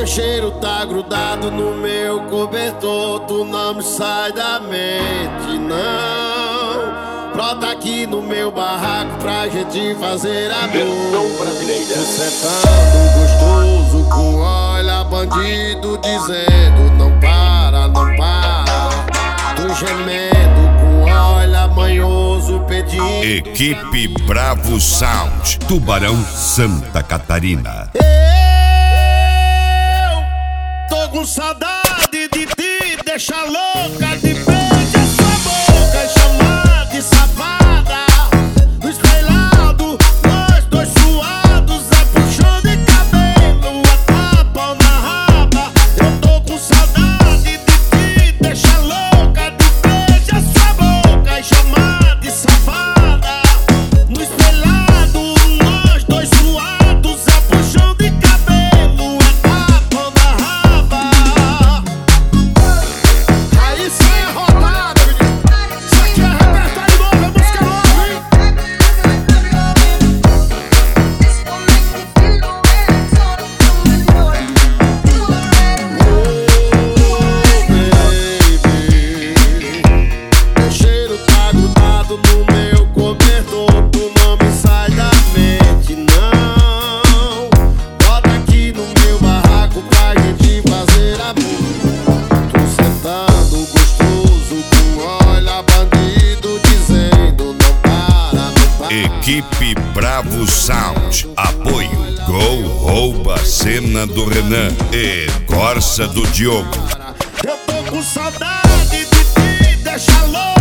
cheiro tá grudado no meu cobertor, tu não me sai da mente, não. Brota aqui no meu barraco pra gente fazer amor. Tu sentando gostoso com olha bandido dizendo não para, não para. Tu gemendo com olha manhoso pedindo. Equipe Bravo Sound, Tubarão, Santa Catarina. Tô com saudade de ti, deixa louca de beijar sua boca e chamar de safada. No espelhado, nós dois suados, é puxão de cabelo, é tapa na raba. Eu tô com saudade de ti, deixa louca de beijar sua boca e chamar de safada. No espelhado, nós dois suados, é puxão de cabelo, é tapa na raba. Aí sai a rodada, menino. Isso aqui é repertório novo, é música nova, hein? Meu cheiro tá grudado no meu cobertor, tu não me sai da mente, não. Bota aqui no meu barraco pra gente fazer amor. Tu sentando gostoso com olha bandido dizendo não para, não para. Equipe Bravo Sound, apoio Gol Rouba Cena do Renan e Corsa do Diogo. Eu tô com saudade de ti, deixa louco.